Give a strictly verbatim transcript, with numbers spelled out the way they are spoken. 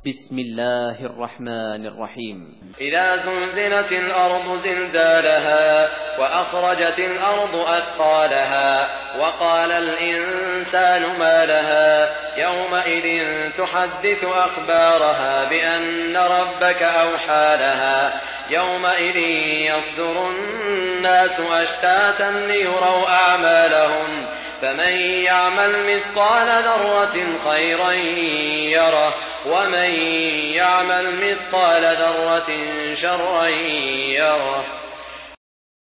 بسم الله الرحمن الرحيم. إذا زلزلت الأرض زلزالها وأخرجت الأرض أثقالها وقال الإنسان ما لها يومئذ تحدث أخبارها بأن ربك أوحى لها يومئذ يصدر الناس أشتاتا ليروا أعمالهم فمن يعمل مثقال ذرة خيرا يره ومن يعمل مثقال ذرة شرا يره.